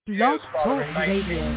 Blog Talk Radio.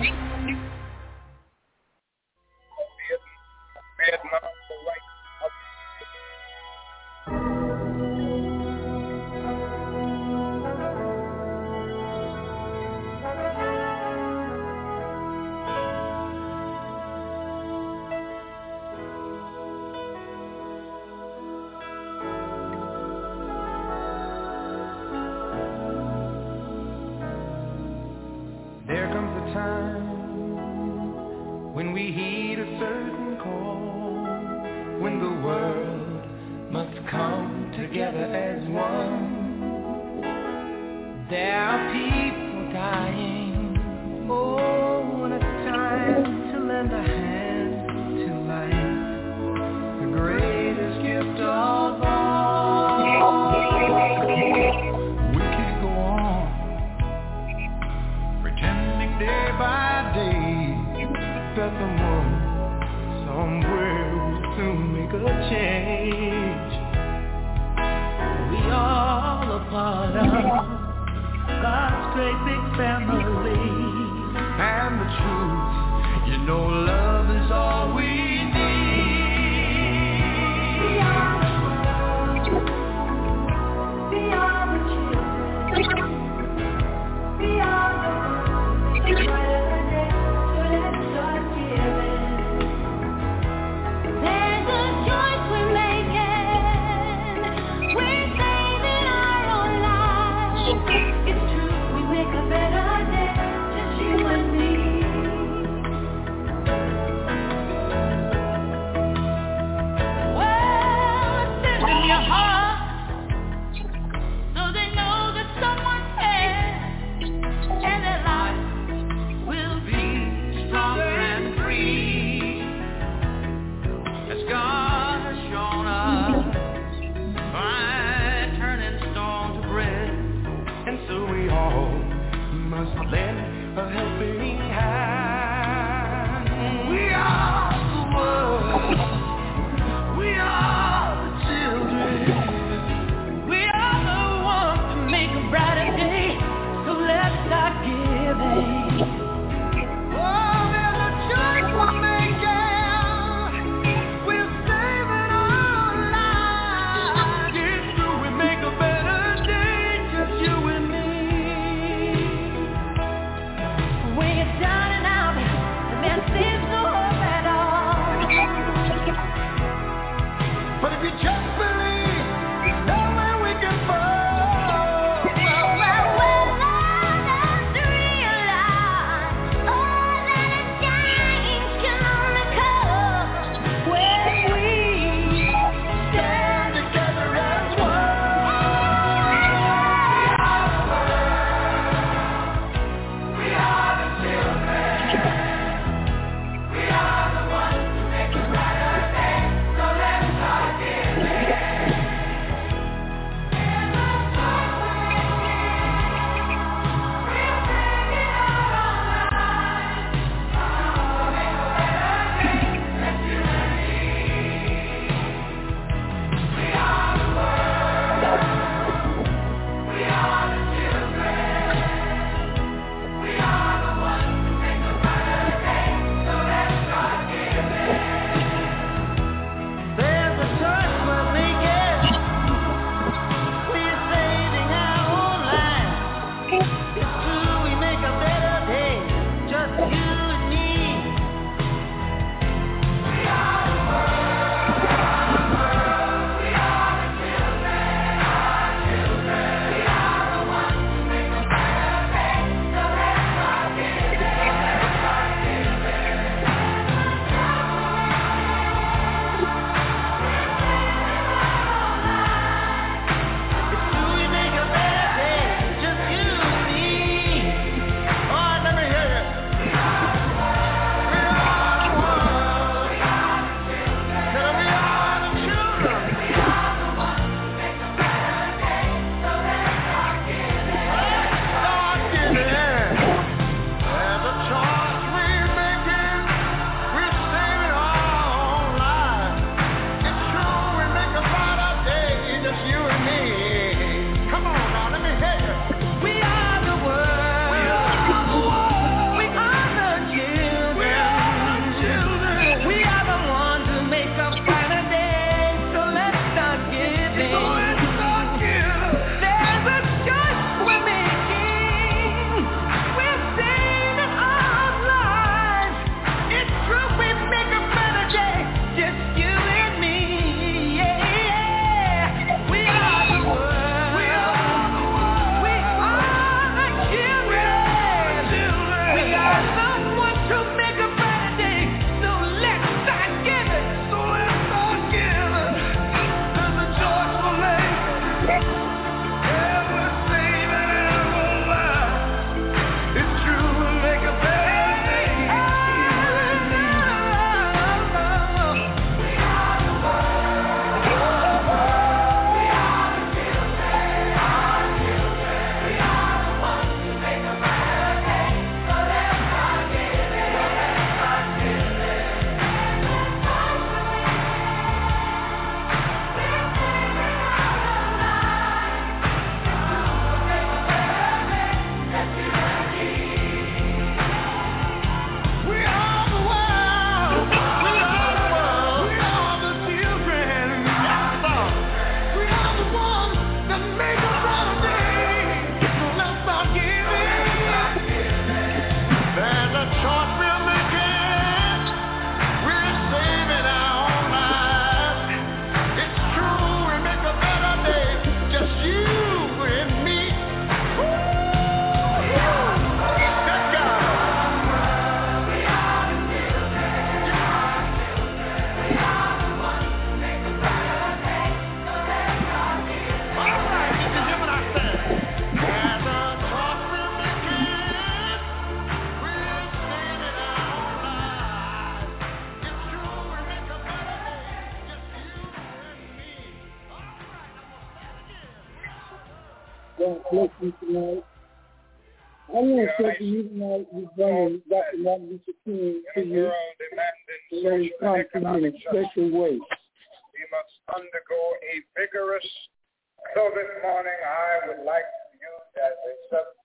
God bless you tonight. I want to say to you tonight, you bring Dr. Martin Luther King to you in a special way. We must undergo a vigorous. So this morning I would like to use as a subject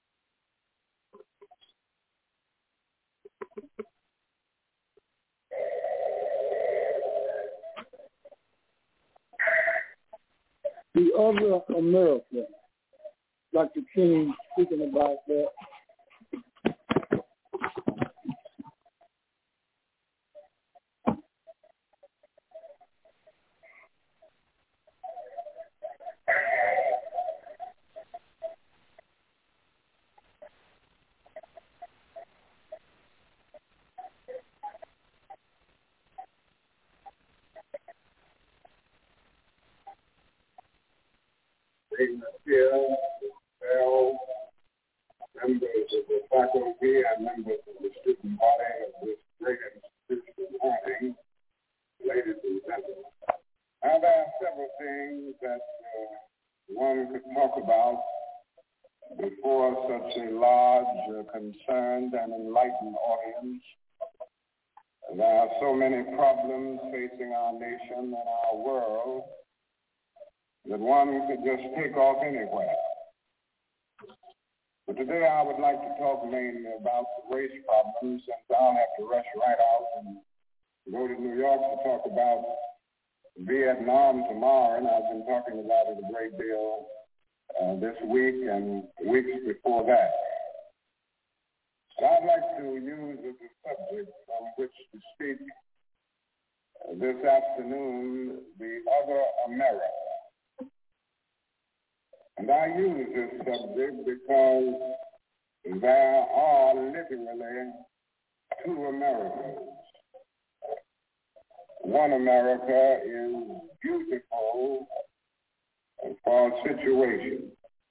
the other America. Dr. King speaking about that. members of the faculty and members of the student body of this great institution morning, ladies and gentlemen. Now, there are several things that one could talk about before such a large, concerned, and enlightened audience. There are so many problems facing our nation and our world that one could just take off anywhere. But today I would like to talk mainly about the race problems, since I'll have to rush right out and go to New York to talk about Vietnam tomorrow, and I've been talking about it a great deal this week and weeks before that. So I'd like to use as a subject on which to speak this afternoon the other America. And I use this subject because there are literally two Americas. One America is beautiful for a situation.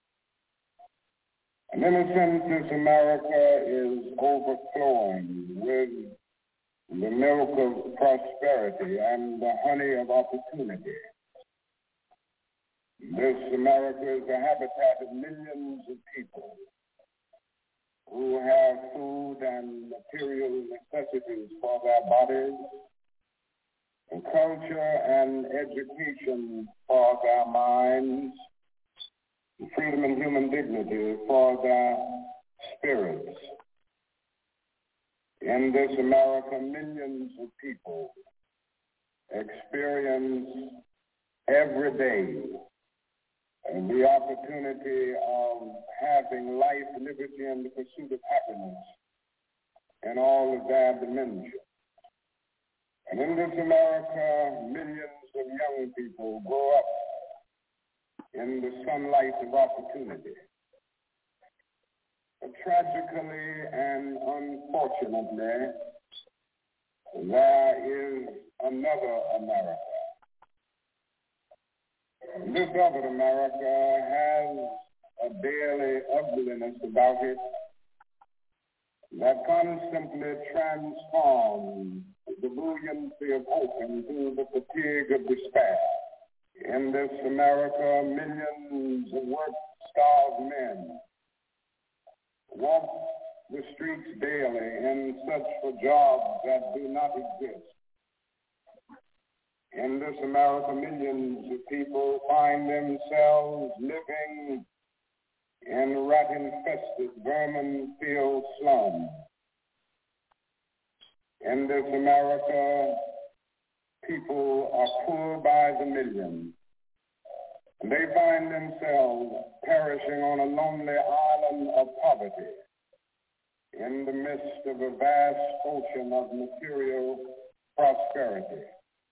And in a sense, this America is overflowing with the milk of prosperity and the honey of opportunity. This America is the habitat of millions of people who have food and material necessities for their bodies, and culture and education for their minds, freedom and human dignity for their spirits. In this America, millions of people experience every day the opportunity of having life, liberty, and the pursuit of happiness in all of their dimensions. And in this America, millions of young people grow up in the sunlight of opportunity. But tragically and unfortunately, there is another America. This other America has a daily ugliness about it that constantly transforms the buoyancy of hope into the fatigue of despair. In this America, millions of work-starved men walk the streets daily in search for jobs that do not exist. In this America, millions of people find themselves living in rat-infested, vermin-filled slums. In this America, people are poor by the millions. And they find themselves perishing on a lonely island of poverty in the midst of a vast ocean of material prosperity.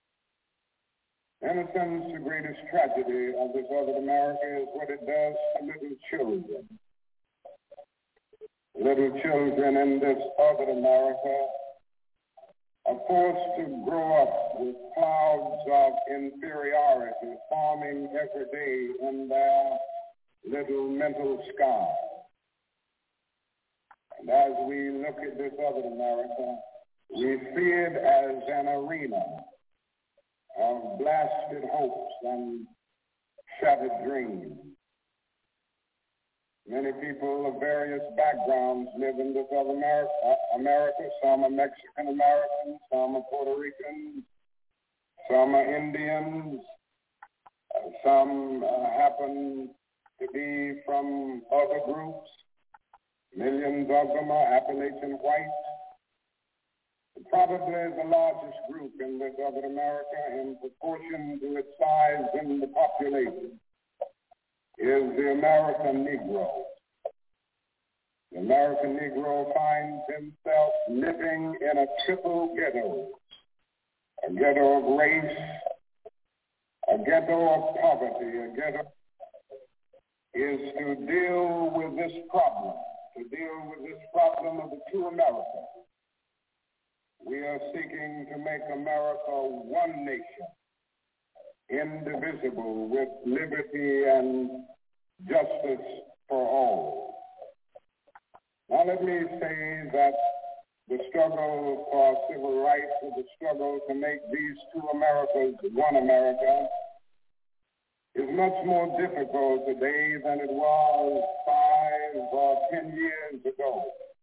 In a sense, the greatest tragedy of this other America is what it does to little children. Little children in this other America are forced to grow up with clouds of inferiority forming every day in their little mental sky. And as we look at this other America, we see it as an arena of blasted hopes and shattered dreams. Many people of various backgrounds live in this other America. Some are Mexican Americans, some are Puerto Ricans, some are Indians, some happen to be from other groups. Millions of them are Appalachian whites. Probably the largest group in this other America in proportion to its size in the population is the American Negro. The American Negro finds himself living in a triple ghetto, a ghetto of race, a ghetto of poverty. A ghetto is to deal with this problem, of the two Americas. We are seeking to make America one nation, indivisible, with liberty and justice for all. Now let me say that the struggle for civil rights is a struggle to make these two Americas one America is much more difficult today than it was 5 or 10 years ago.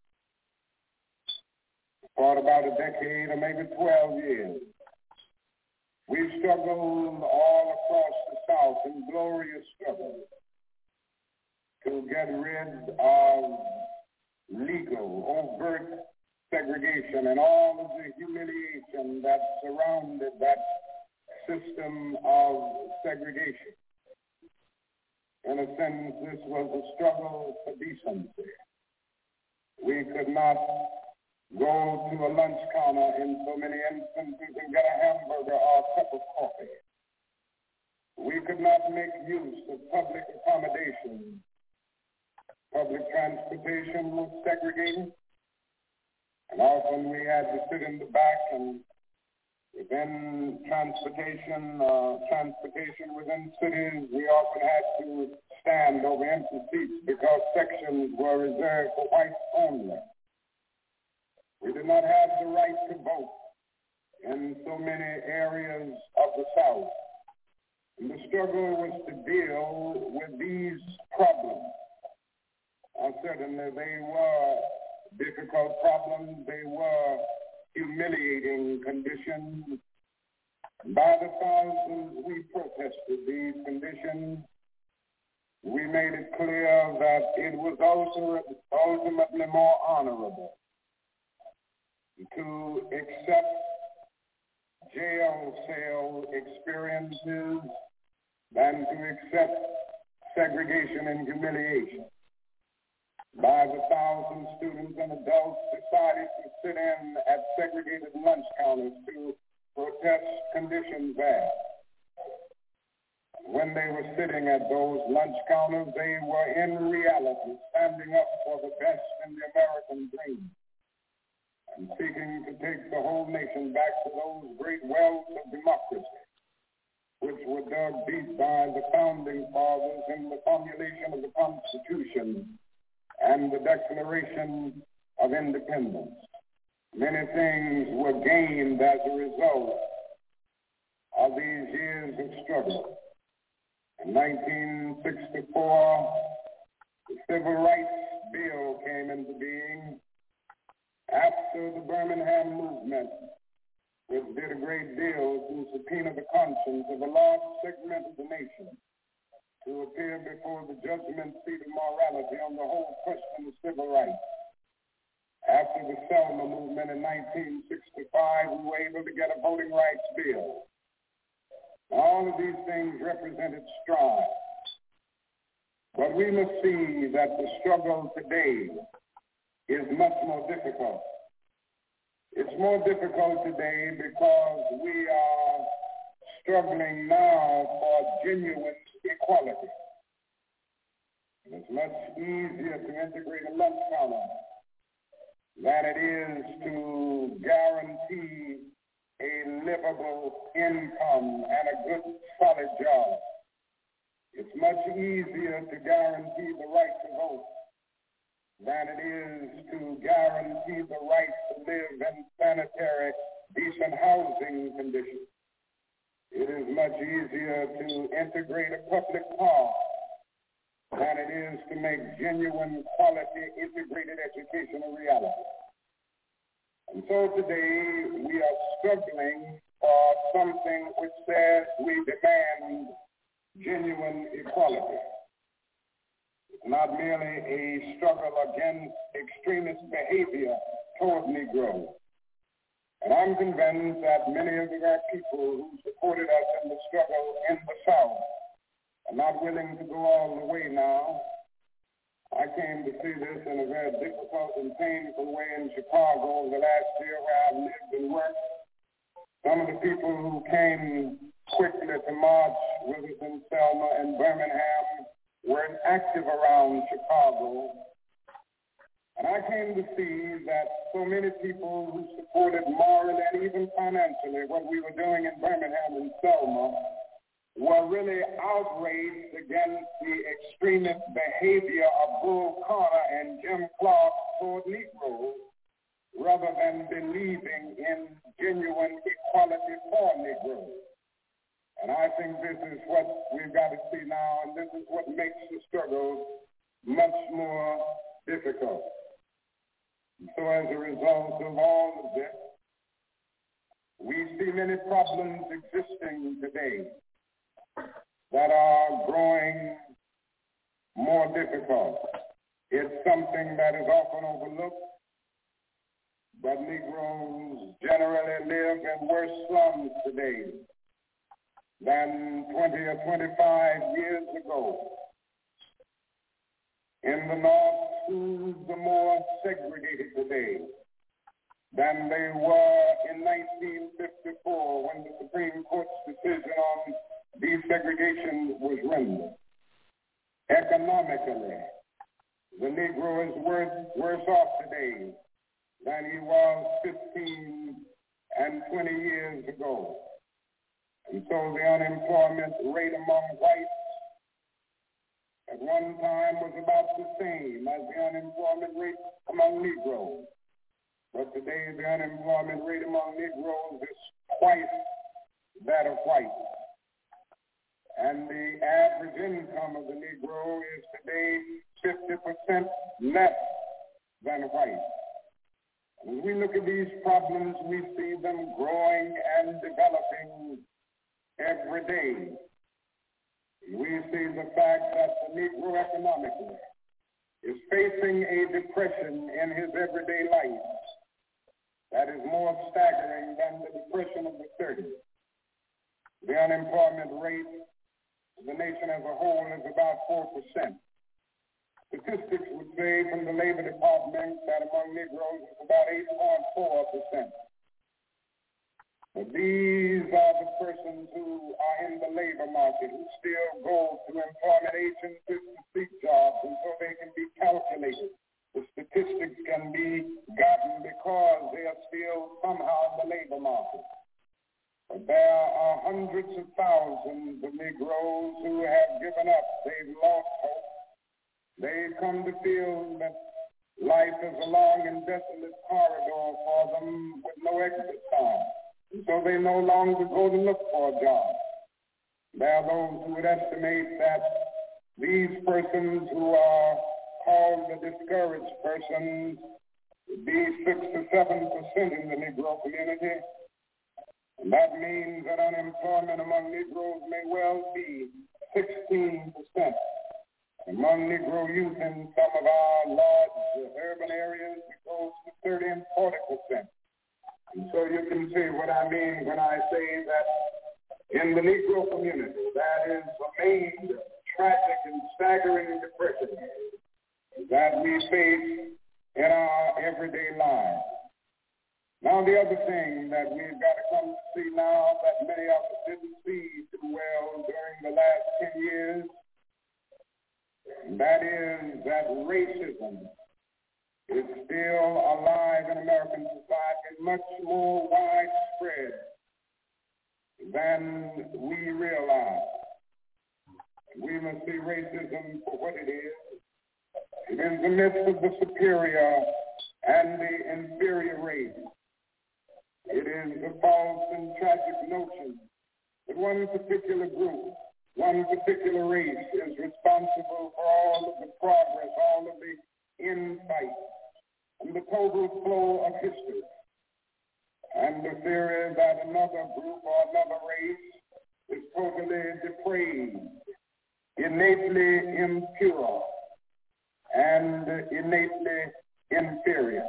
For about a decade or maybe 12 years, we've struggled all across the South in glorious struggle to get rid of legal, overt segregation and all of the humiliation that surrounded that system of segregation. In a sense, this was a struggle for decency. We could not go to a lunch counter in so many instances and get a hamburger or a cup of coffee. We could not make use of public accommodation. Public transportation was segregated, and often we had to sit in the back, and within transportation within cities, we often had to stand over empty seats because sections were reserved for whites only. We did not have the right to vote in so many areas of the South. And the struggle was to deal with these problems. Certainly they were difficult problems. They were humiliating conditions. By the thousands, we protested these conditions. We made it clear that it was ultimately more honorable to accept jail cell experiences than to accept segregation and humiliation. By the thousands, students and adults decided to sit in at segregated lunch counters to protest conditions there. When they were sitting at those lunch counters, they were in reality standing up for the best in the American dream and seeking to take the whole nation back to those great wells of democracy, which were dug deep by the founding fathers in the formulation of the Constitution and the Declaration of Independence. Many things were gained as a result of these years of struggle. In 1964, the Civil Rights Bill came into being after the Birmingham movement, which did a great deal to subpoena the conscience of a large segment of the nation to appear before the judgment seat of morality on the whole question of civil rights. After the Selma movement in 1965, we were able to get a voting rights bill. All of these things represented strides. But we must see that the struggle today is much more difficult. It's more difficult today because we are struggling now for genuine equality. It's much easier to integrate a lunch counter than it is to guarantee a livable income and a good, solid job. It's much easier to guarantee the right to vote than it is to guarantee the right to live in sanitary, decent housing conditions. It is much easier to integrate a public park than it is to make genuine quality integrated education a reality. And so today we are struggling for something which says we demand genuine equality. It's not merely a struggle against extremist behavior toward Negroes. And I'm convinced that many of the black people who supported us in the struggle in the South are not willing to go all the way now. I came to see this in a very difficult and painful way in Chicago the last year where I've lived and worked. Some of the people who came quickly to march with us in Selma and Birmingham were active around Chicago. And I came to see that so many people who supported morally and even financially what we were doing in Birmingham and Selma were really outraged against the extremist behavior of Bull Connor and Jim Clark toward Negroes, rather than believing in genuine equality for Negroes. And I think this is what we've got to see now, and this is what makes the struggle much more difficult. And so as a result of all of this, we see many problems existing today that are growing more difficult. It's something that is often overlooked, but Negroes generally live in worse slums today than 20 or 25 years ago. In the North, schools are more segregated today than they were in 1954 when the Supreme Court's decision on desegregation was rendered. Economically, the Negro is worse off today than he was 15 and 20 years ago. And so the unemployment rate among whites at one time was about the same as the unemployment rate among Negroes. But today the unemployment rate among Negroes is twice that of whites. And the average income of the Negro is today 50% less than white. When we look at these problems, we see them growing and developing every day. We see the fact that the Negro economically is facing a depression in his everyday life that is more staggering than the depression of the 30s. The unemployment rate of the nation as a whole is about 4%. Statistics would say from the Labor Department that among Negroes it's about 8.4%. But these are the persons who are in the labor market, who still go to employment agencies to seek jobs, and so they can be calculated. The statistics can be gotten because they are still somehow in the labor market. But there are hundreds of thousands of Negroes who have given up. They've lost hope. They've come to feel that life is a long and desolate corridor for them with no exit sign. And so they no longer go to look for a job. There are those who would estimate that these persons who are called the discouraged persons would be 6 to 7% in the Negro community. And that means that unemployment among Negroes may well be 16%. Among Negro youth in some of our large urban areas, it goes to 30 and 40%. And so you can see what I mean when I say that in the Negro community, that is the main tragic and staggering depression that we face in our everyday lives. Now, the other thing that we've got to come to see now that many of us didn't see too well during the last 10 years, and that is that racism is still alive in American society and much more widespread than we realize. We must see racism for what it is. It is the myth of the superior and the inferior race. It is the false and tragic notion that one particular group one particular race is responsible for all of the progress, all of the insight, and the total flow of history. And the theory that another group or another race is totally depraved, innately impure, and innately inferior.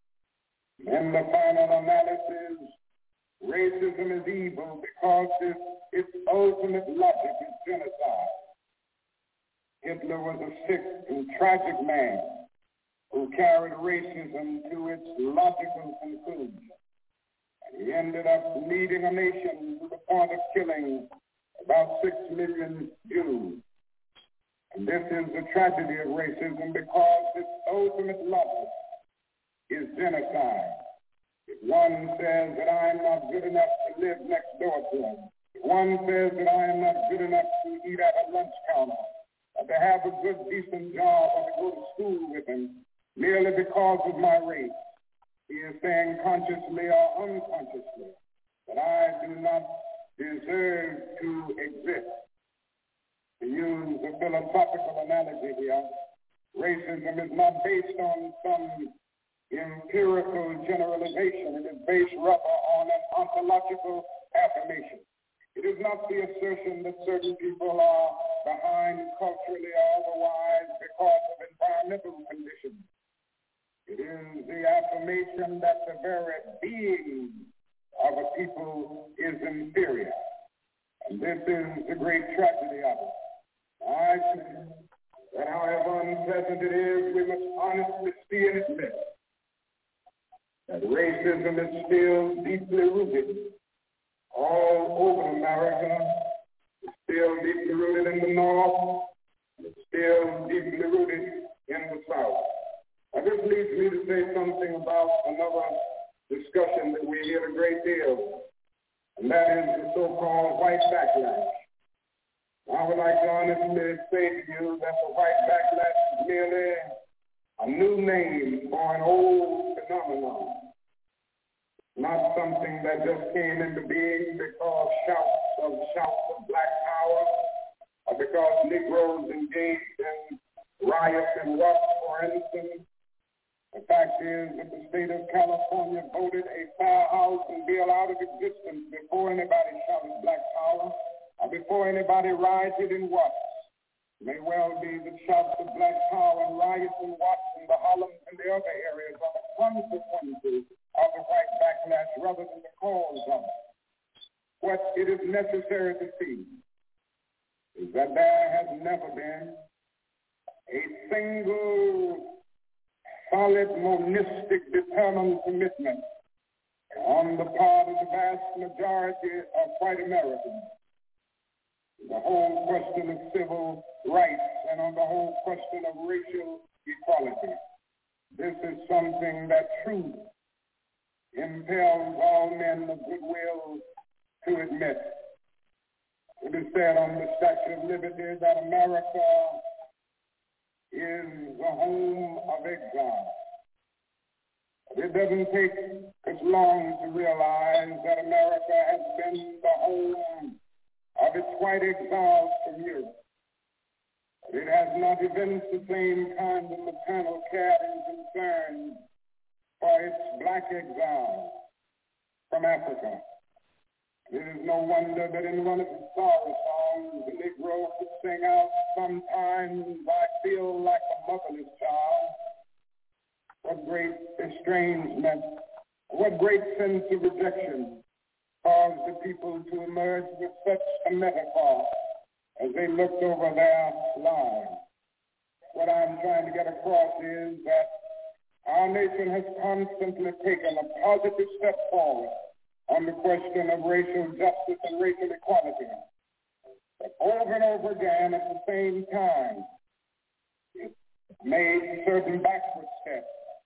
In the final analysis, racism is evil because its ultimate logic is genocide. Hitler was a sick and tragic man who carried racism to its logical conclusion. And he ended up leading a nation to the point of killing about 6 million Jews. And this is the tragedy of racism because its ultimate logic is genocide. If one says that I am not good enough to live next door to him, if one says that I am not good enough to eat at a lunch counter, or to have a good, decent job, or to go to school with him, merely because of my race, he is saying consciously or unconsciously that I do not deserve to exist. To use a philosophical analogy here, racism is not based on some empirical generalization. It is based rather on an ontological affirmation. It is not the assertion that certain people are behind culturally or otherwise because of environmental conditions. It is the affirmation that the very being of a people is inferior. And this is the great tragedy of it. I say that however unpleasant it is, we must honestly see and admit that racism is still deeply rooted all over America. It's still deeply rooted in the North. It's still deeply rooted in the South. Now, this leads me to say something about another discussion that we hear a great deal, and that is the so-called white backlash. I would like to honestly say to you that the white backlash is merely a new name for an old phenomenon, not something that just came into being because shouts of black power, or because Negroes engaged in riots and riots, for instance. The fact is that the state of California voted a firehousing bill out of existence before anybody shouted black power, or before anybody rioted in Watts. It may well be that shouts of black power and riots in Watts and the Harlem and the other areas are the consequences of the white backlash rather than the cause of it. What it is necessary to see is that there has never been a single solid, monistic, determined commitment on the part of the vast majority of white Americans. The whole question of civil rights and on the whole question of racial equality. This is something that truly impels all men of goodwill to admit. It is said on the Statue of Liberty that America is the home of exile. It doesn't take us long to realize that America has been the home of its white exiles from Europe. It has not evinced the same kind of maternal care and concern for its black exiles from Africa. It is no wonder that in one of his sorrow songs, the Negro could sing out, "Sometimes I feel like a motherless child." What great estrangement, what great sense of rejection caused the people to emerge with such a metaphor as they looked over their lives. What I'm trying to get across is that our nation has constantly taken a positive step forward on the question of racial justice and racial equality. But over and over again, at the same time, it made certain backward steps.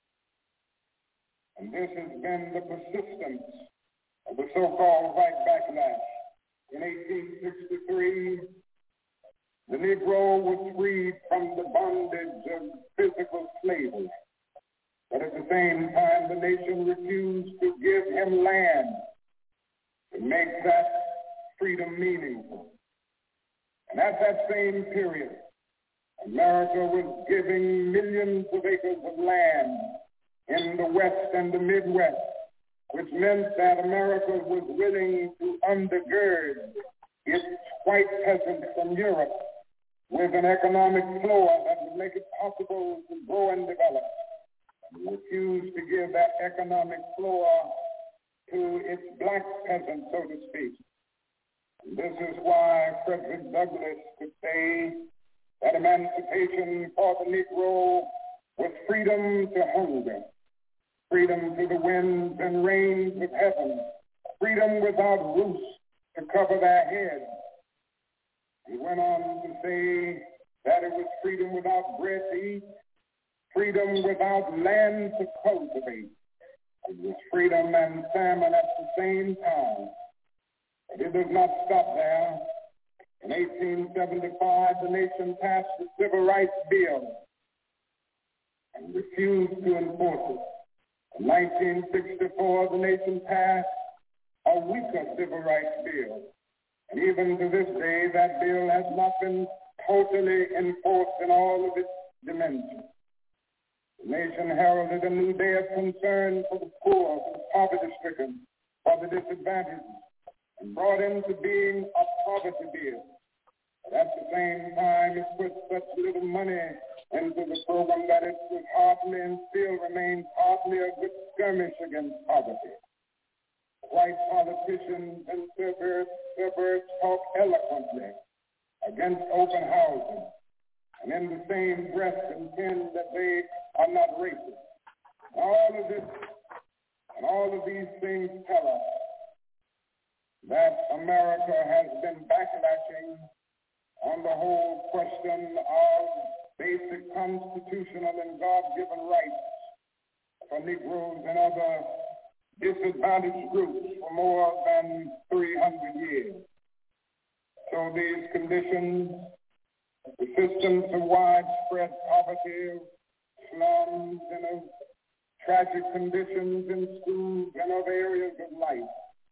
And this has been the persistence of the so-called white backlash. In 1863, the Negro was freed from the bondage of physical slavery. But at the same time, the nation refused to give him land to make that freedom meaningful. And at that same period, America was giving millions of acres of land in the West and the Midwest, which meant that America was willing to undergird its white peasants from Europe with an economic floor that would make it possible to grow and develop, and refused to give that economic floor to its black peasants, so to speak. And this is why Frederick Douglass could say that emancipation for the Negro was freedom to hunger, freedom to the winds and rains of heaven, freedom without roofs to cover their heads. He went on to say that it was freedom without bread to eat, freedom without land to cultivate. It was freedom and famine at the same time. But it does not stop there. In 1875, the nation passed the Civil Rights Bill and refused to enforce it. In 1964, the nation passed a weaker Civil Rights Bill. And even to this day, that bill has not been totally enforced in all of its dimensions. The nation heralded a new day of concern for the poor, for the poverty-stricken, for the disadvantaged, and brought into being a poverty bill. But at the same time, it put such little money into the program that it was hardly and still remains hardly a good skirmish against poverty. White politicians in suburbs talk eloquently against open housing, and in the same breath contend that they are not racist. All of this and all of these things tell us that America has been backlashing on the whole question of basic constitutional and God-given rights for Negroes and other disadvantaged groups for more than 300 years. So these conditions, the systems of widespread poverty, slums, and of tragic conditions in schools and other areas of life,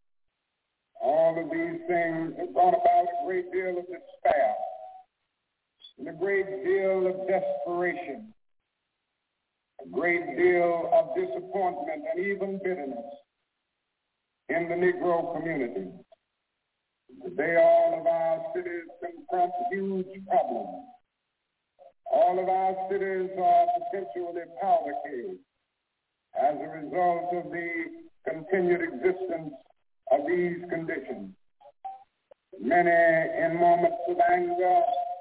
all of these things have brought about a great deal of despair and a great deal of desperation, a great deal of disappointment and even bitterness in the Negro community. Today, all of our cities confront huge problems. All of our cities are potentially powder caves as a result of the continued existence of these conditions. Many in moments of anger,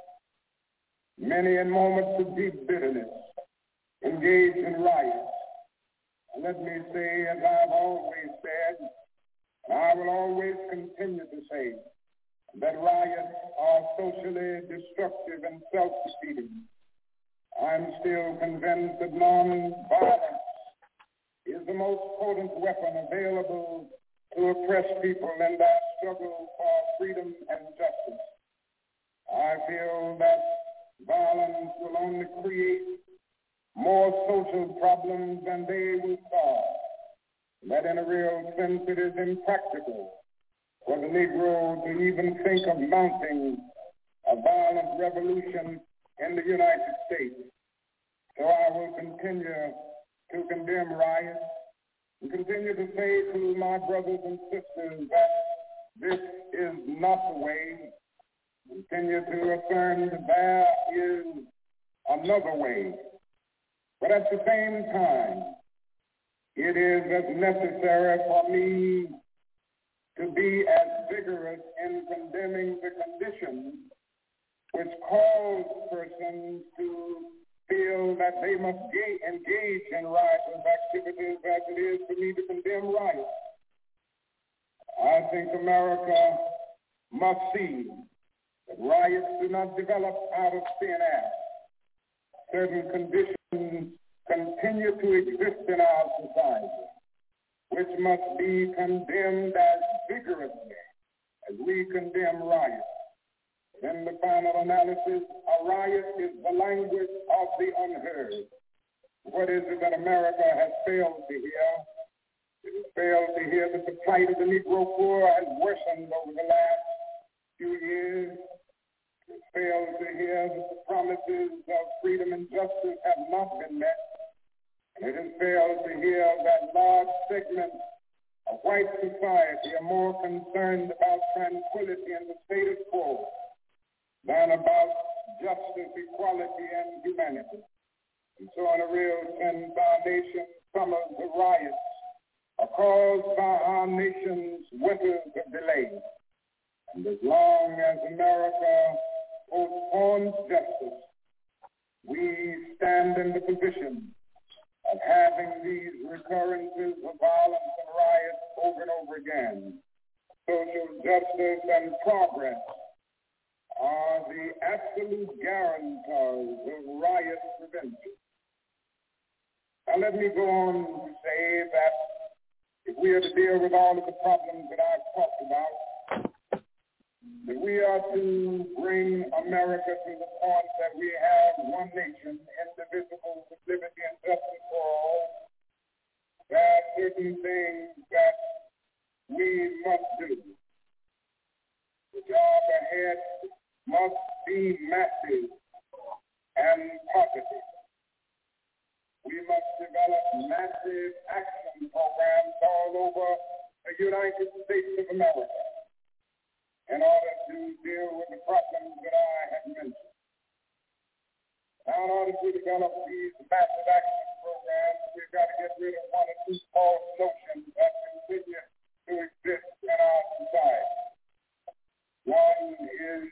many in moments of deep bitterness, engage in riots. And let me say, as I've always said, and I will always continue to say, that riots are socially destructive and self-defeating. I'm still convinced that non-violence is the most potent weapon available to oppress people in their struggle for freedom and justice. I feel that violence will only create more social problems than they will solve. That in a real sense it is impractical for the Negro to even think of mounting a violent revolution in the United States. So I will continue to condemn riots and continue to say to my brothers and sisters that this is not the way. Continue to affirm that there is another way. But at the same time, it is as necessary for me to be as vigorous in condemning the conditions which cause persons to feel that they must engage in riotous activities as it is for me to condemn riots. I think America must see that riots do not develop out of thin air. Certain conditions continue to exist in our society, which must be condemned as vigorously as we condemn riots. In the final analysis, a riot is the language of the unheard. What is it that America has failed to hear? It has failed to hear that the plight of the Negro poor has worsened over the last few years. It fails to hear that the promises of freedom and justice have not been met. And it has failed to hear that large segments of white society are more concerned about tranquility and the status quo than about justice, equality, and humanity. And so in a real sense, our nation summers the riots are caused by our nation's winters of delay. And as long as America postpones justice, we stand in the position of having these recurrences of violence and riots over and over again. Social justice and progress are the absolute guarantors of riot prevention. Now let me go on to say that if we are to deal with all of the problems that I've talked about, that we are to bring America to the point that we have one nation, indivisible, with liberty and justice for all, there are certain things that we must do. The job ahead must be massive and positive. We must develop massive action programs all over the United States of America in order to deal with the problems that I have mentioned. Now, in order to develop these massive action programs, we've got to get rid of one or two false notions that continue to exist in our society. One is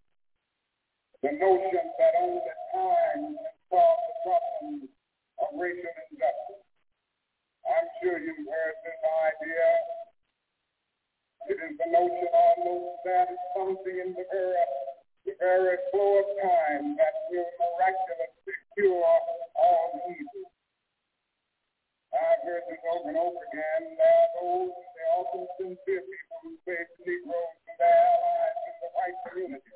the notion that only time can solve the problems of racial injustice. I'm sure you've heard this idea. It is the notion almost that it's something in the very flow of time that will miraculously cure all evil. I've heard this over and over again. There are those, they often sincere people who say to Negroes and their allies in the white community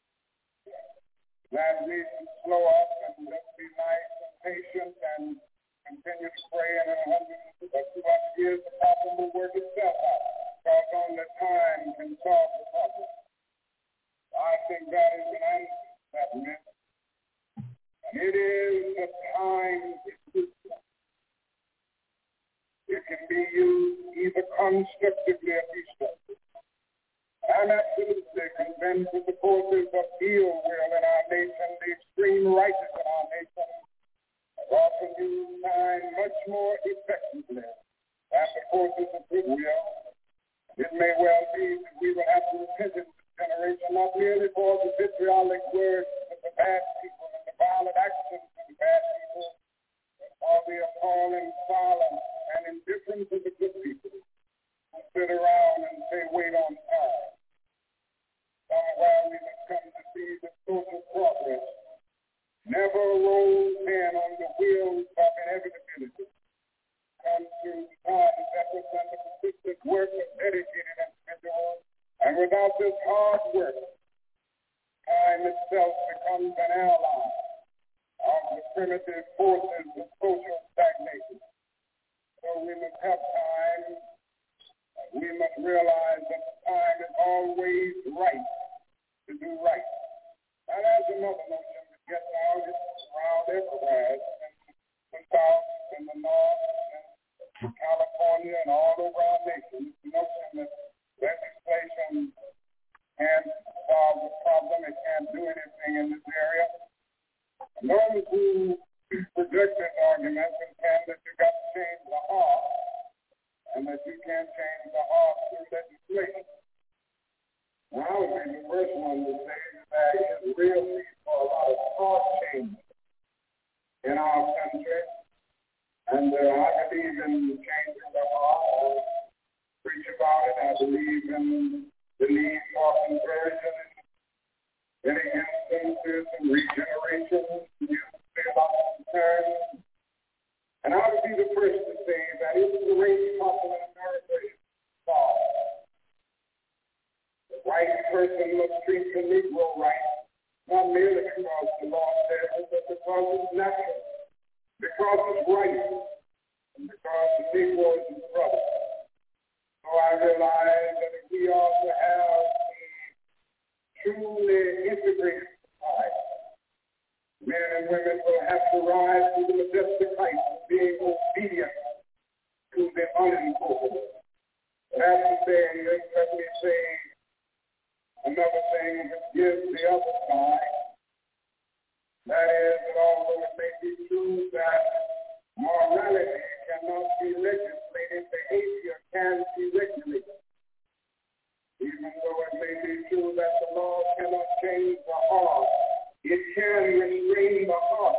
that we should slow up and just be nice and patient and continue to pray, and in 100 or 200 years the problem will work itself out, because only time can solve the problem. I think that is an answer to that myth. And it is a time system. It can be used either constructively or destructively. I'm absolutely convinced that the forces of ill will in our nation, the extreme righteous in our nation, have often used time much more effectively than the forces of goodwill. It may well be that we will have to repent in this generation, not merely for the vitriolic words of the bad people and the violent actions of the bad people, but for the appalling silence and indifference of the good people who sit around and say, wait on time. Somewhere we must come to see that social progress never rolls in on the wheels of inevitability. Comes through times that was under persistent work of dedicated individuals, and without this hard work, time itself becomes an ally of the primitive forces of social stagnation. So we must have time. We must realize that time is always right to do right. Now, there's another notion that gets out around everywhere, in the South, in the North, in California, and all over our nation. It's the notion that legislation can't solve the problem. It can't do anything in this area. And those who project this argument contend that you've got to change the heart, and that you can't change the heart through legislation. Now, I would be the first one to say that there is real need for a lot of heart change in our country, and I believe in changing the heart. I preach about it. I believe in the need for conversion in many instances and regeneration, use theological terms. And I would be the first to say that if the race problem in America is solved, the white person must treat the Negro right, not merely because the law says it, but because it's natural, because it's right, and because the Negro is his brother. So I realize that if we are to have a truly integrated legislated, behavior can be regulated. Even though it may be true that the law cannot change the heart, it can restrain the heart.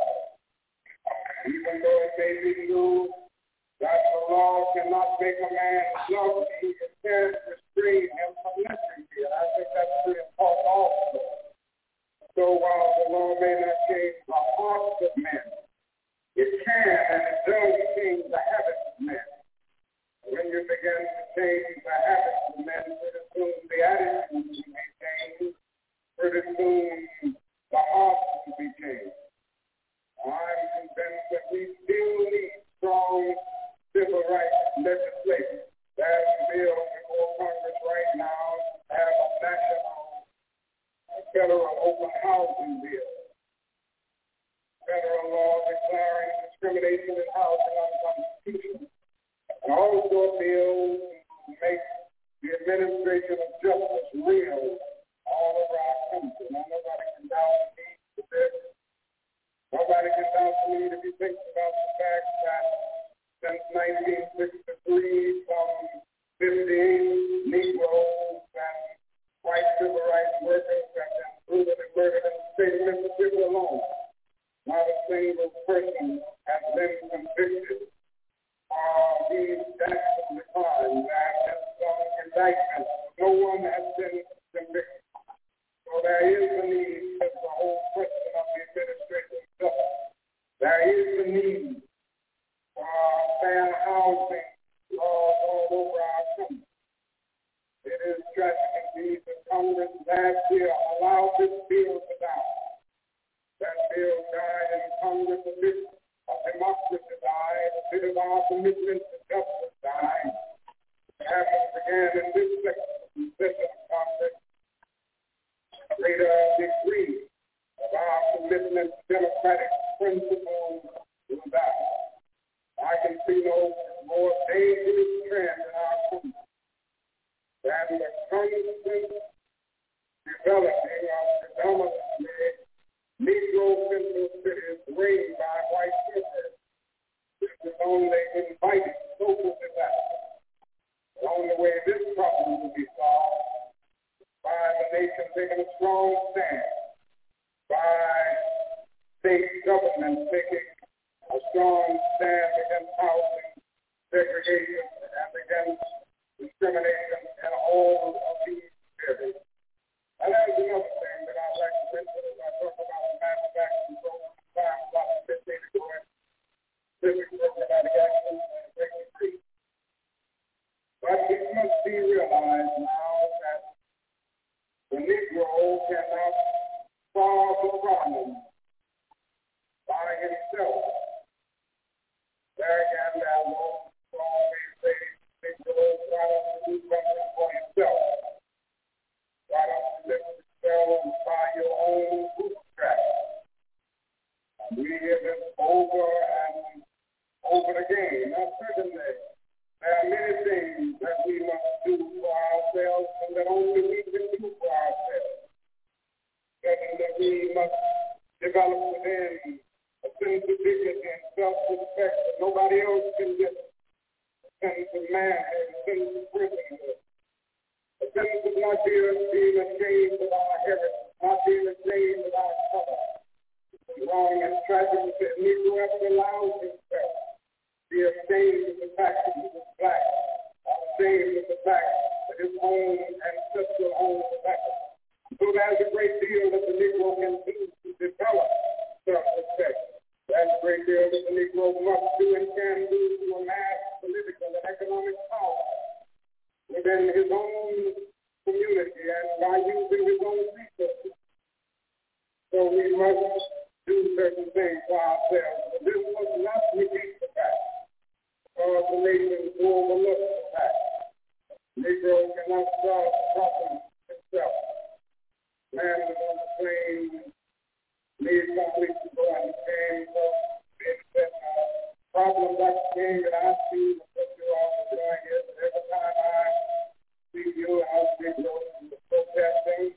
Even though it may be true that the law cannot make a man love me, it can restrain him from listening to it. I think that's pretty important also. So while the law may not change the hearts of men, it can and it does change the habits of men. When you begin to change the habits of men, pretty soon the attitudes will be changed. Pretty soon the hearts will be changed. I'm convinced that we still need strong civil rights legislation. There's a bill before Congress right now to have a national federal open housing bill. Federal law declaring discrimination in housing unconstitutional. And also a bill to make the administration of justice real all over our country. Now, nobody can doubt the need for this. Nobody can doubt the need if you think about the fact that since 1963, some 58 Negroes and white civil rights workers have been brutally murdered in the state of Mississippi alone. Not a single person has been convicted of these acts of crime. There have been some indictments. No one has been convicted. So there is a need for the whole question of the administration of justice. There is a need for fair housing laws all over our country. It is tragic indeed that Congress last year allowed this bill to die. That bill died in Congress, a bit of democracy died, a bit of our commitment to justice died. It happens again in this session of Congress. A greater degree of our commitment to democratic principles will die. I can see no more dangerous trend in our country than the constant developing of predominantly Negro-central cities reigned by white suburbs. This is only inviting social disaster. The only way this problem will be solved by the nation taking a strong stand, by state government taking a strong stand against housing segregation and against discrimination in all of these areas. And there's another thing that I'd like to mention as I talk about the manufacturing program, time about 15 ago in Pacific Democratic Action and Breaking Free. But it must be realized now that the Negro cannot solve the problem by himself. There again, there are those who always say, Negro, why don't you do something for yourself? Why don't you lift yourself by your own bootstraps? We hear this over and over again. Now, certainly, there are many things that we must do for ourselves and that only we can do for ourselves. Certainly, we must develop within a sense of dignity and self-respect that nobody else can get. A sense of manhood, a sense of personhood. A sense of not being ashamed of our heritage, not being ashamed of our color. It's wrong and tragic that Negro ever allows himself to be ashamed of the fact that he was black, ashamed of the fact that his own ancestral home was black. So there's a great deal that the Negro can do to develop self-respect. There's a great deal that the Negro must do and can do to amass political and economic power within his own community and by using his own resources. So we must do certain things for ourselves. But this must not negate the fact, because the nation will overlook the fact. Negro cannot solve the problem himself. Man is on the plane, needs some weeks to go on the plane, so it's a problem like the thing that I see what you all are doing is that every time I see you out Negro protesting,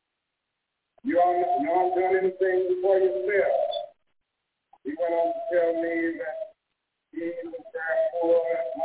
you aren't doing anything for yourself. He went on to tell me that he was very poor and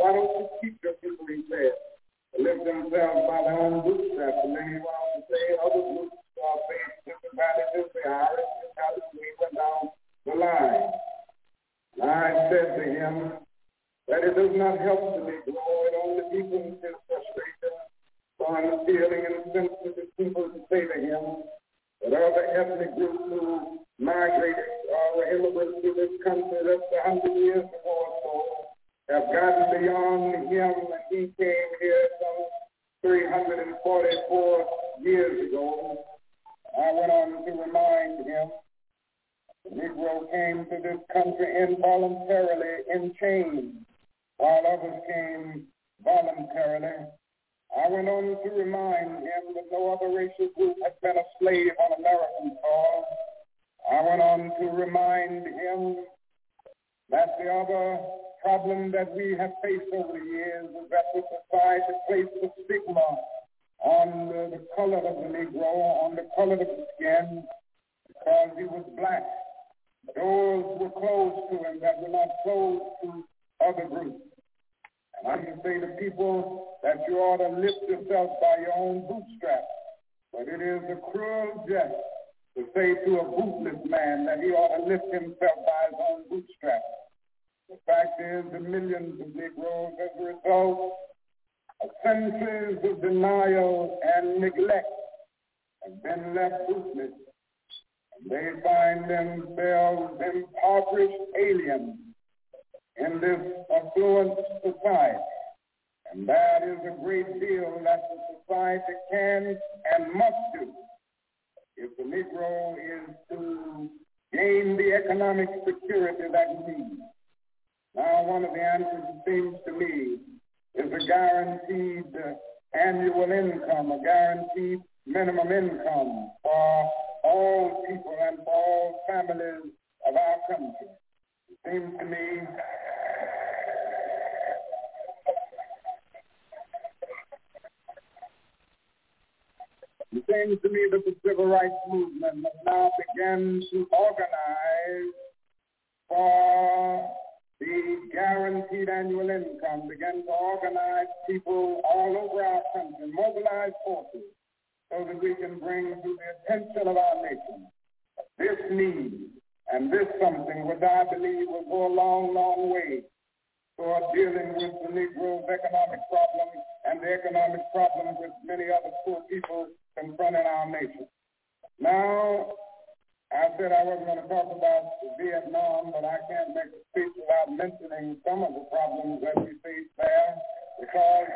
why don't you keep your people, he said, to lift themselves by their own bootstraps? And then he went on to say other groups faced disadvantages, the Irish, the Italians, we went down the line. And I said to him that it does not help the Negro, it only deepens his frustration. So I'm feeling and sensitive people to say to him that other ethnic groups who migrated or were immigrants to this country less than 100 years ago or so have gotten beyond him, and he came here some 344 years ago. I went on to remind him the Negro came to this country involuntarily in chains, while others came voluntarily. I went on to remind him that no other racial group had been a slave on American soil. I went on to remind him that the other problem that we have faced over the years is that the society placed a stigma on the color of the Negro, on the color of the skin, because he was black. Doors were closed to him that were not closed to other groups. And I can say to people that you ought to lift yourself by your own bootstraps. But it is a cruel jest to say to a bootless man that he ought to lift himself by his own bootstraps. The fact is, the millions of Negroes, as a result of centuries of denial and neglect, have been left bootless. And they find themselves impoverished aliens in this affluent society. And that is a great deal that the society can and must do if the Negro is to gain the economic security that he needs. Now, one of the answers, it seems to me, is a guaranteed annual income, a guaranteed minimum income for all people and for all families of our country. It seems to me that the civil rights movement has now begun to organize for the guaranteed annual income, began to organize people all over our country, mobilize forces, so that we can bring to the attention of our nation this need and this something which I believe will go a long, long way toward dealing with the Negro's economic problems and the economic problems which many other poor people confronting our nation. Now, I said I wasn't going to talk about Vietnam, but I can't make a speech without mentioning some of the problems that we face there, because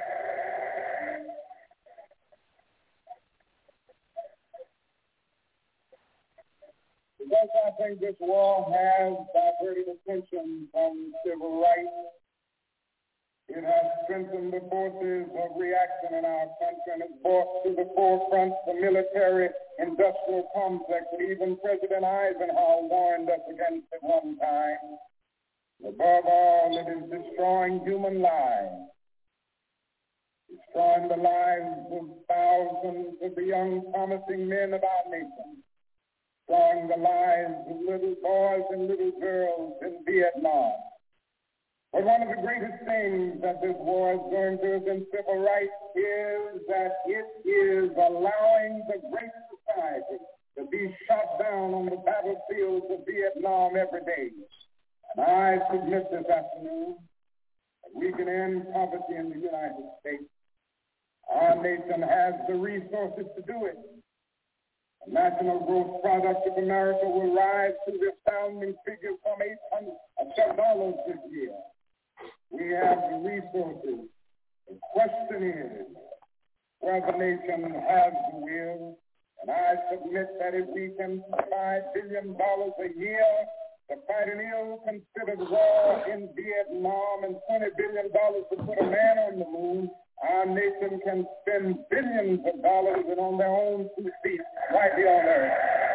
I think this war has diverted attention from civil rights. It has strengthened the forces of reaction in our country and has brought to the forefront the military-industrial complex that even President Eisenhower warned us against at one time. Above all, it is destroying human lives, destroying the lives of thousands of the young, promising men of our nation, destroying the lives of little boys and little girls in Vietnam. But one of the greatest things that this war is going to in civil rights is that it is allowing the great society to be shot down on the battlefields of Vietnam every day. And I submit this afternoon that we can end poverty in the United States. Our nation has the resources to do it. The national gross product of America will rise to the astounding figure from $800 this year. We have the resources. The question is whether the nation has the will. And I submit that if we can provide $5 billion a year to fight an ill-considered war in Vietnam and $20 billion to put a man on the moon, our nation can spend billions of dollars and on their own 2 feet right here on earth.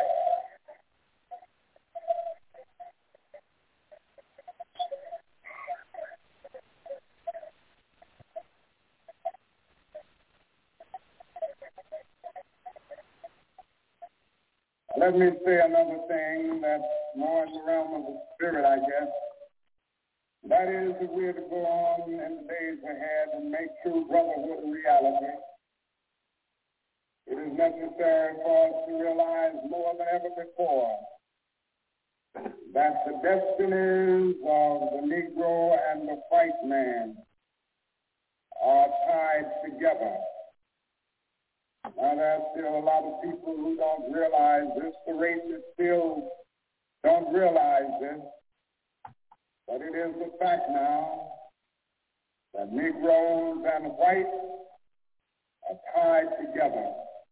Let me say another thing that's more in the realm of the spirit, I guess. That is, if we are to go on in the days ahead and make true brotherhood a reality, it is necessary for us to realize more than ever before that the destinies of the Negro and the white man are tied together. Now, there's still a lot of people who don't realize this. The races still don't realize this. But it is a fact now that Negroes and whites are tied together.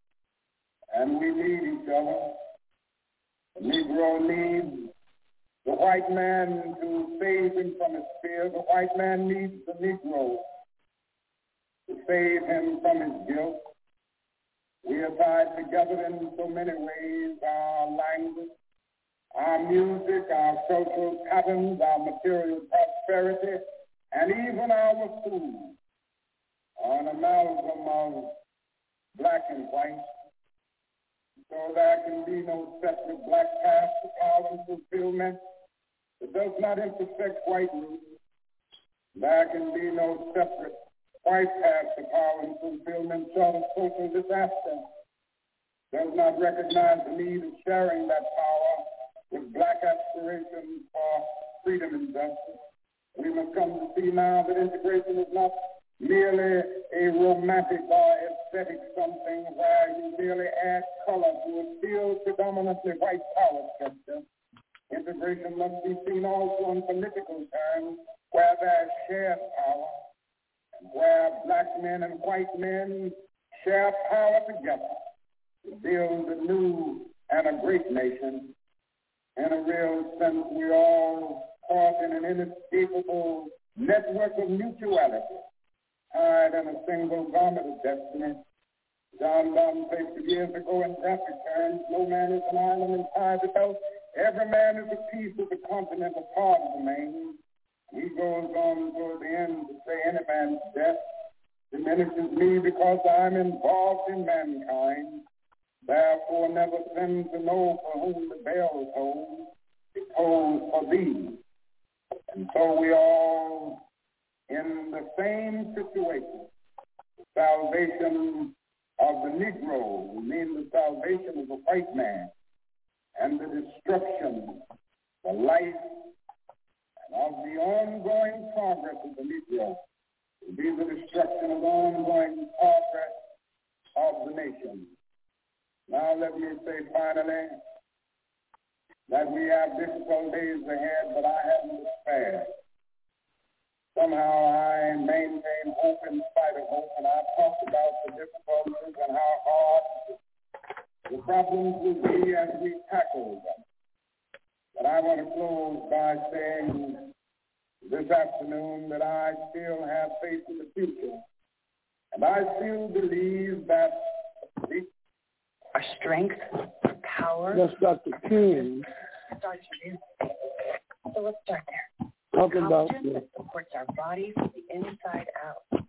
And we need each other. The Negro needs the white man to save him from his fear. The white man needs the Negro to save him from his guilt. We are tied together in so many ways: our language, our music, our social patterns, our material prosperity, and even our food are an amalgam of black and white. So there can be no separate black path to power and fulfillment that does not intersect white roots. There can be no separate white path to power and fulfillment short of social disaster. Does not recognize the need of sharing that power with black aspirations for freedom and justice. We must come to see now that integration is not merely a romantic or aesthetic something where you merely add color to a still predominantly white power structure. Integration must be seen also in political terms where there is shared power, and where black men and white men share power together to build a new and a great nation. In a real sense, we're all caught in an inescapable network of mutuality, tied in a single garment of destiny. John Donne said years ago in graphic terms, no man is an island inside the belt. Every man is a piece of the continent, a part of the main. He goes on toward the end to say any man's death diminishes me because I'm involved in mankind. Therefore never send to know for whom the bell tolls. It tolls for thee. And so we all in the same situation. The salvation of the Negro, we mean the salvation of the white man, and the destruction, the life, and of the ongoing progress of the Negro will be the destruction of the ongoing progress of the nation. Now let me say finally that we have difficult days ahead, but I haven't despaired. Somehow I maintain hope in spite of hope, and I've talked about the difficulties and how hard the problems will be as we tackle them. But I want to close by saying this afternoon that I still have faith in the future, and I still believe that our strength, our power. That's Dr. King. So let's start there. Talking about that supports our body from the inside out.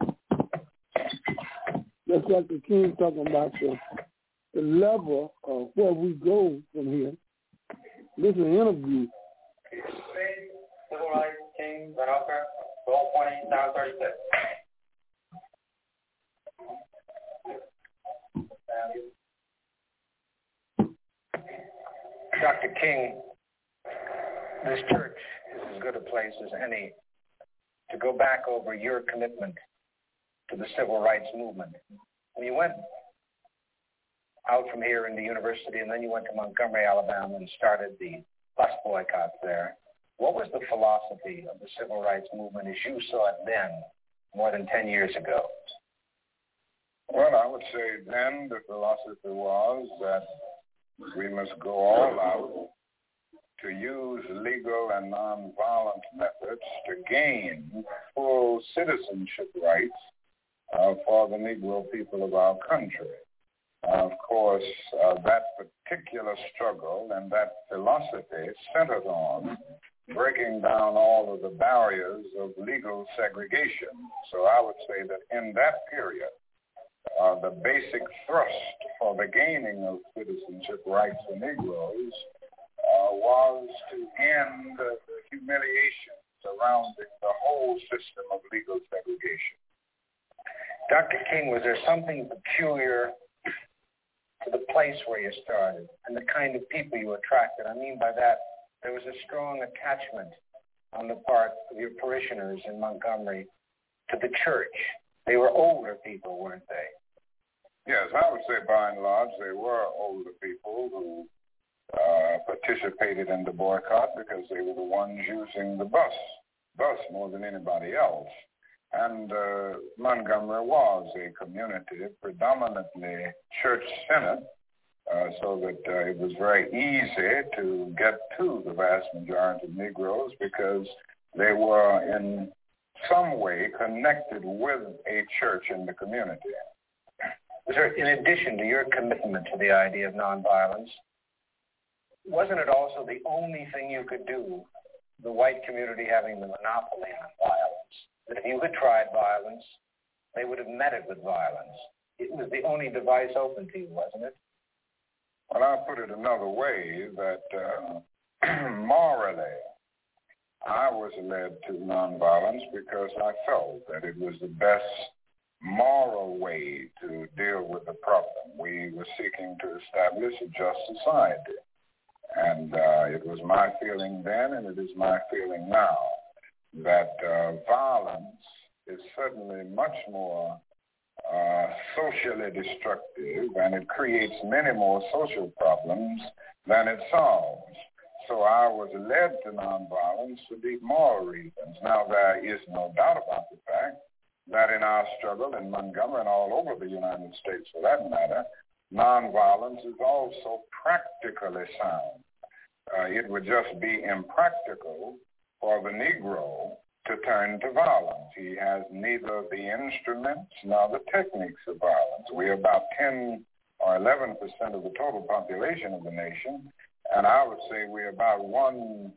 That's Dr. King talking about the level of where we go from here. This is an interview. Civil Rights King, Van Ocker, 1220, now 36. Dr. King, this church is as good a place as any to go back over your commitment to the civil rights movement. When you went out from here into university and then you went to Montgomery, Alabama and started the bus boycott there, what was the philosophy of the civil rights movement as you saw it then, more than 10 years ago? Well, I would say then the philosophy was that we must go all out to use legal and nonviolent methods to gain full citizenship rights for the Negro people of our country. Of course, that particular struggle and that philosophy centered on breaking down all of the barriers of legal segregation. So I would say that in that period, the basic thrust for the gaining of citizenship rights for Negroes was to end the humiliations surrounding the whole system of legal segregation. Dr. King, was there something peculiar to the place where you started and the kind of people you attracted? I mean by that, there was a strong attachment on the part of your parishioners in Montgomery to the church. They were older people, weren't they? Yes, I would say by and large they were older people who participated in the boycott because they were the ones using the bus more than anybody else. And Montgomery was a community predominantly church-centered, so that it was very easy to get to the vast majority of Negroes because they were in some way connected with a church in the community. In addition to your commitment to the idea of nonviolence, wasn't it also the only thing you could do, the white community having the monopoly on violence, that if you had tried violence, they would have met it with violence? It was the only device open to you, wasn't it? Well, I'll put it another way, that morally, I was led to nonviolence because I felt that it was the best moral way to deal with the problem. We were seeking to establish a just society. And it was my feeling then, and it is my feeling now, that violence is certainly much more socially destructive, and it creates many more social problems than it solves. So I was led to nonviolence for deep moral reasons. Now, there is no doubt about the fact that in our struggle in Montgomery and all over the United States, for that matter, nonviolence is also practically sound. It would just be impractical for the Negro to turn to violence. He has neither the instruments nor the techniques of violence. We are about 10 or 11% of the total population of the nation, and I would say we're about 1/10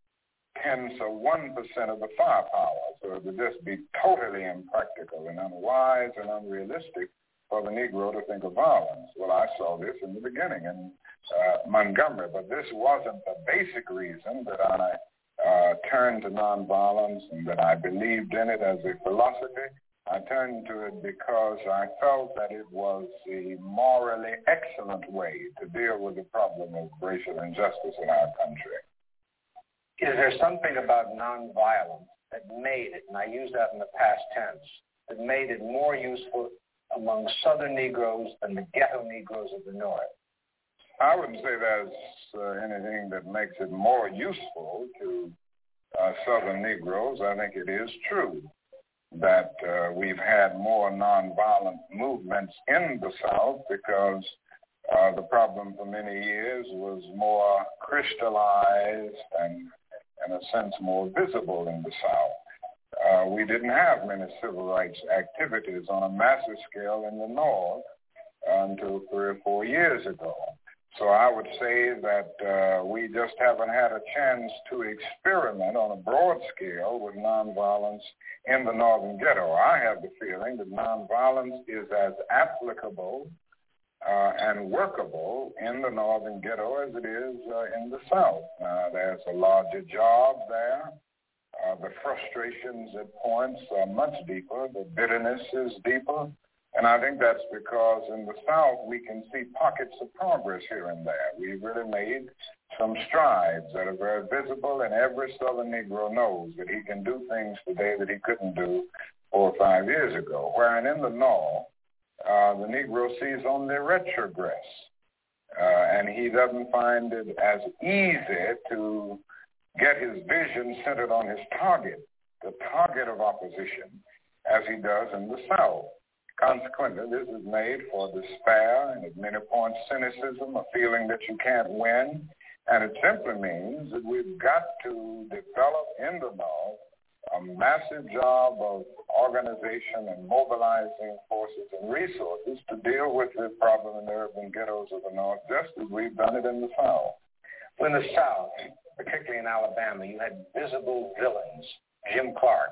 of 1% of the firepower. So it would just be totally impractical and unwise and unrealistic for the Negro to think of violence. Well, I saw this in the beginning in Montgomery, but this wasn't the basic reason that I turned to nonviolence and that I believed in it as a philosophy. I turned to it because I felt that it was the morally excellent way to deal with the problem of racial injustice in our country. Is there something about nonviolence that made it, and I use that in the past tense, that made it more useful among Southern Negroes than the ghetto Negroes of the North? I wouldn't say there's anything that makes it more useful to Southern Negroes. I think it is true that we've had more nonviolent movements in the South because the problem for many years was more crystallized and, in a sense, more visible in the South. We didn't have many civil rights activities on a massive scale in the North until 3 or 4 years ago. So I would say that we just haven't had a chance to experiment on a broad scale with nonviolence in the Northern Ghetto. I have the feeling that nonviolence is as applicable and workable in the Northern Ghetto as it is in the South. There's a larger job there. The frustrations at points are much deeper. The bitterness is deeper. And I think that's because in the South we can see pockets of progress here and there. We've really made some strides that are very visible, and every Southern Negro knows that he can do things today that he couldn't do 4 or 5 years ago. Whereas in the North, the Negro sees only retrogress, and he doesn't find it as easy to get his vision centered on his target, the target of opposition, as he does in the South. Consequently, this is made for despair and at many points cynicism, a feeling that you can't win. And it simply means that we've got to develop in the North a massive job of organization and mobilizing forces and resources to deal with the problem in the urban ghettos of the North, just as we've done it in the South. Well, in the South, particularly in Alabama, you had visible villains, Jim Clark,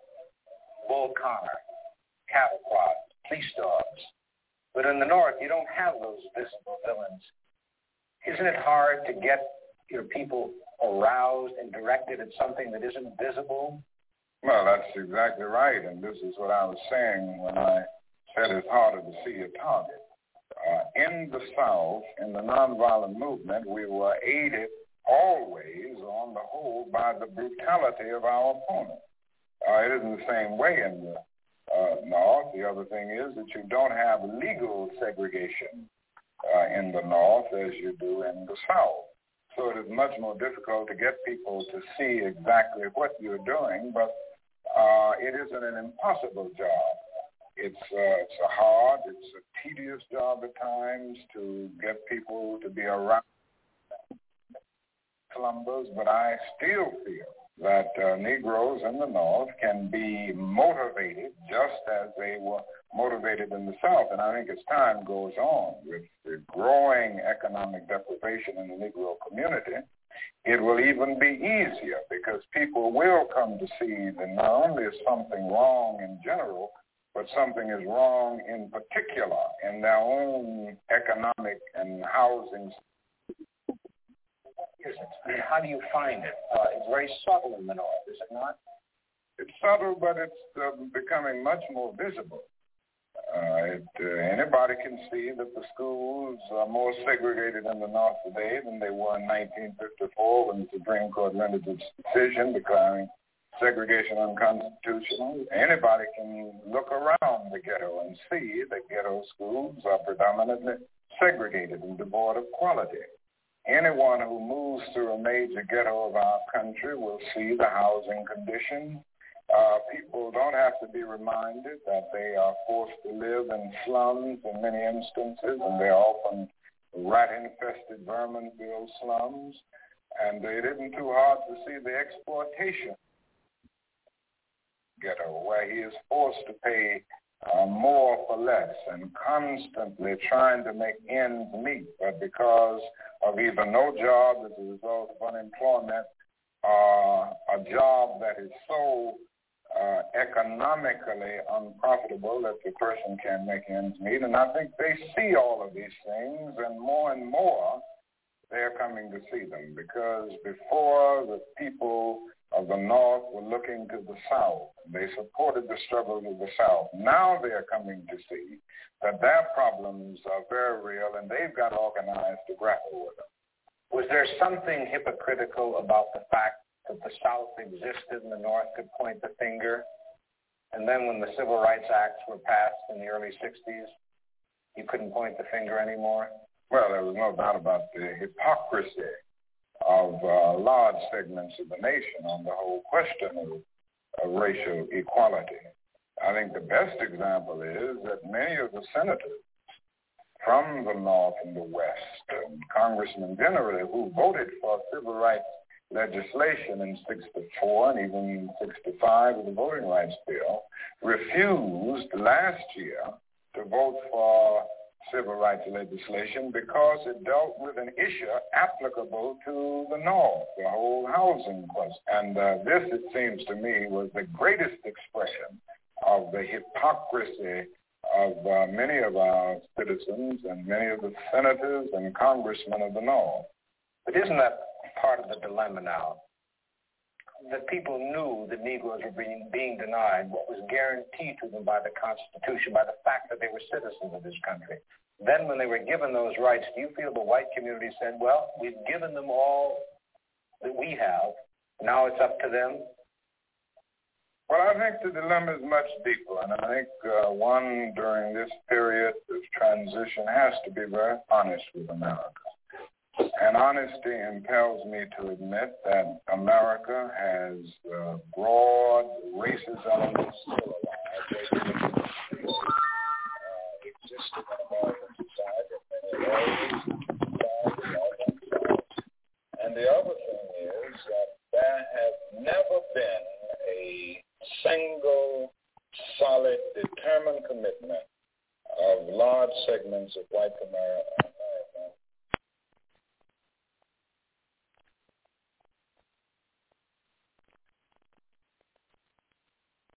Bull Connor, cattle prod, police dogs. But in the North, you don't have those visible villains. Isn't it hard to get your people aroused and directed at something that isn't visible? Well, that's exactly right, and this is what I was saying when I said it's harder to see a target. In the South, in the nonviolent movement, we were aided always, on the whole, by the brutality of our opponent. It isn't the same way in the North. The other thing is that you don't have legal segregation in the North as you do in the South. So it is much more difficult to get people to see exactly what you're doing, but it isn't an impossible job. It's a hard, it's a tedious job at times to get people to be around Columbus, but I still feel that Negroes in the North can be motivated just as they were motivated in the South. And I think as time goes on with the growing economic deprivation in the Negro community, it will even be easier because people will come to see that not only is something wrong in general, but something is wrong in particular in their own economic and housing. And how do you find it? It's very subtle in the North, is it not? It's subtle, but it's becoming much more visible. Anybody can see that the schools are more segregated in the North today than they were in 1954 when the Supreme Court rendered its decision declaring segregation unconstitutional. Anybody can look around the ghetto and see that ghetto schools are predominantly segregated and devoid of quality. Anyone who moves through a major ghetto of our country will see the housing condition. People don't have to be reminded that they are forced to live in slums in many instances, and they're often rat-infested, vermin-filled slums. And it isn't too hard to see the exploitation ghetto, where he is forced to pay more for less and constantly trying to make ends meet, but because of either no job as a result of unemployment or a job that is so economically unprofitable that the person can't make ends meet. And I think they see all of these things, and more they're coming to see them, because before the people of the North were looking to the South. They supported the struggle of the South. Now they are coming to see that their problems are very real, and they've got organized to grapple with them. Was there something hypocritical about the fact that the South existed and the North could point the finger? And then when the Civil Rights Acts were passed in the early 60s, you couldn't point the finger anymore? Well, there was no doubt about the hypocrisy of large segments of the nation on the whole question of racial equality. I think the best example is that many of the senators from the North and the West, and congressmen generally, who voted for civil rights legislation in 64 and even 65 with the Voting Rights Bill, refused last year to vote for civil rights legislation because it dealt with an issue applicable to the North, the whole housing question. And this, it seems to me, was the greatest expression of the hypocrisy of many of our citizens and many of the senators and congressmen of the North. But isn't that part of the dilemma now? That people knew that Negroes were being denied what was guaranteed to them by the Constitution, by the fact that they were citizens of this country. Then when they were given those rights, do you feel the white community said, well, we've given them all that we have, now it's up to them? Well, I think the dilemma is much deeper, and I think one during this period of transition has to be very honest with America. And honesty impels me to admit that America has broad racist elements still alive. Existed in American society in many ways. And the other thing is that there has never been a single, solid, determined commitment of large segments of white